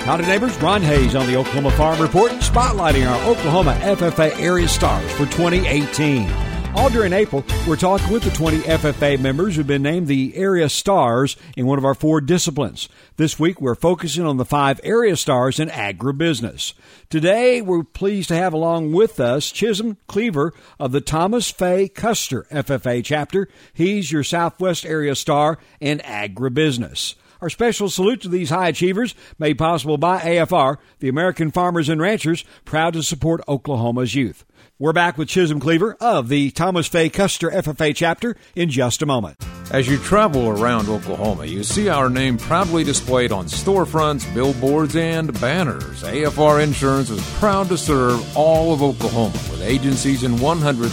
Howdy neighbors, Ron Hayes on the Oklahoma Farm Report, spotlighting our Oklahoma FFA area stars for 2018. All during April, we're talking with the 20 FFA members who've been named the area stars in one of our 4 disciplines. This week, we're focusing on the 5 area stars in agribusiness. Today, we're pleased to have along with us Chisholm Cleaver of the Thomas Fay Custer FFA chapter. He's your Southwest area star in agribusiness. Our special salute to these high achievers, made possible by AFR, the American Farmers and Ranchers, proud to support Oklahoma's youth. We're back with Chisholm Cleaver of the Thomas Fay Custer FFA chapter in just a moment. As you travel around Oklahoma, you see our name proudly displayed on storefronts, billboards, and banners. AFR Insurance is proud to serve all of Oklahoma with agencies in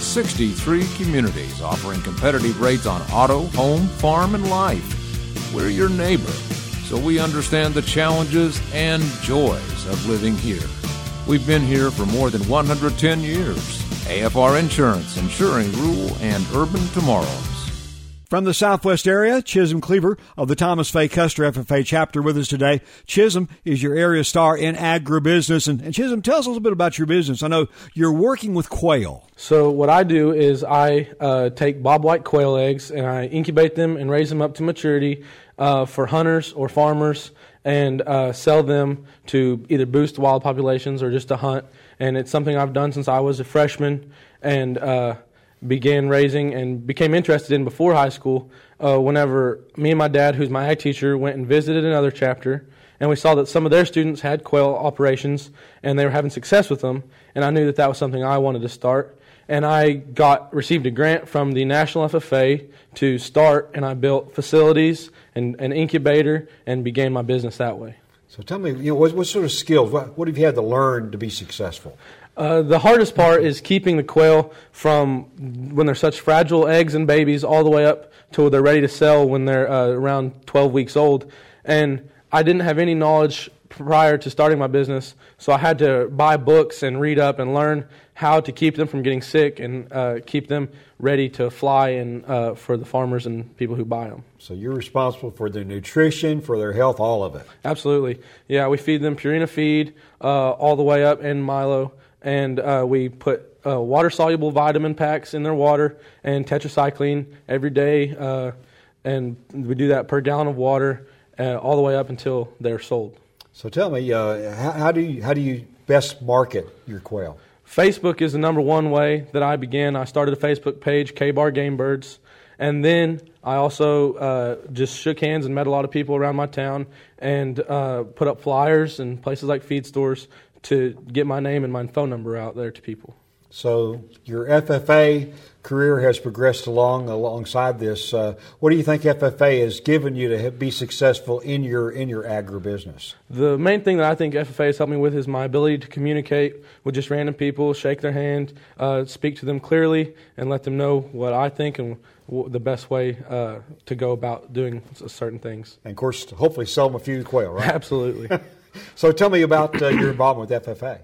163 communities offering competitive rates on auto, home, farm, and life. We're your neighbor, so we understand the challenges and joys of living here. We've been here for more than 110 years. AFR Insurance, insuring rural and urban tomorrows. From the Southwest area, Chisholm Cleaver of the Thomas Fay Custer FFA chapter with us today. Chisholm is your area star in agribusiness. And Chisholm, tell us a little bit about your business. I know you're working with quail. So what I do is I take bobwhite quail eggs and I incubate them and raise them up to maturity for hunters or farmers and sell them to either boost wild populations or just to hunt. And it's something I've done since I was a freshman and began raising and became interested in before high school whenever me and my dad, who's my ag teacher, went and visited another chapter, and we saw that some of their students had quail operations and they were having success with them, and I knew that was something I wanted to start. And I received a grant from the National FFA to start, and I built facilities and an incubator and began my business that way. So tell me, what sort of skills, what have you had to learn to be successful? The hardest part is keeping the quail from when they're such fragile eggs and babies all the way up till they're ready to sell when they're around 12 weeks old. And I didn't have any knowledge prior to starting my business, so I had to buy books and read up and learn how to keep them from getting sick and keep them ready to fly and for the farmers and people who buy them. So you're responsible for their nutrition, for their health, all of it. Absolutely. Yeah, we feed them Purina feed all the way up and Milo. And we put water-soluble vitamin packs in their water and tetracycline every day, and we do that per gallon of water all the way up until they're sold. So tell me, how do you best market your quail? Facebook is the number one way that I began. I started a Facebook page, K-Bar Game Birds, and then I also just shook hands and met a lot of people around my town and put up flyers in places like feed stores to get my name and my phone number out there to people. So your FFA career has progressed alongside this. What do you think FFA has given you to be successful in your agribusiness? The main thing that I think FFA has helped me with is my ability to communicate with just random people, shake their hand, speak to them clearly, and let them know what I think and the best way to go about doing certain things. And, of course, hopefully sell them a few quail, right? Absolutely. So tell me about your involvement with FFA.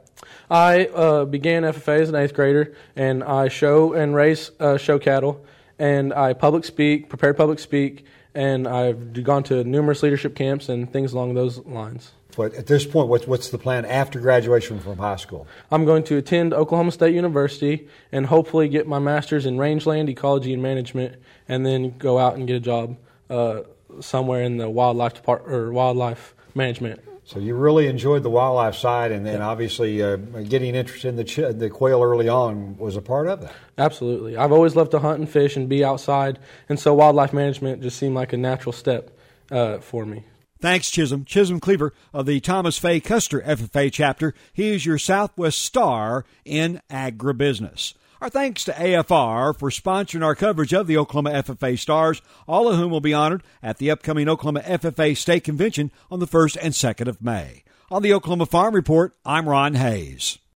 I began FFA as an 8th grader, and I show and raise show cattle, and I prepared public speak, and I've gone to numerous leadership camps and things along those lines. But at this point, what's the plan after graduation from high school? I'm going to attend Oklahoma State University and hopefully get my master's in rangeland ecology and management, and then go out and get a job somewhere in the wildlife management. So you really enjoyed the wildlife side, and then obviously getting interested in the quail early on was a part of that. Absolutely. I've always loved to hunt and fish and be outside, and so wildlife management just seemed like a natural step for me. Thanks, Chisholm. Chisholm Cleaver of the Thomas Fay Custer FFA chapter. He is your Southwest star in agribusiness. Our thanks to AFR for sponsoring our coverage of the Oklahoma FFA Stars, all of whom will be honored at the upcoming Oklahoma FFA State Convention on the 1st and 2nd of May. On the Oklahoma Farm Report, I'm Ron Hayes.